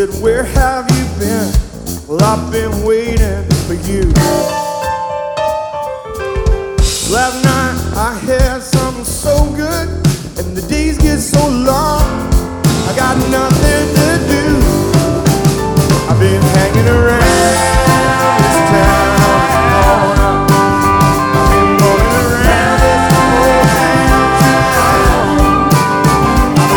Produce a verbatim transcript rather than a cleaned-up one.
said, where have you been? Well, I've been waiting for you.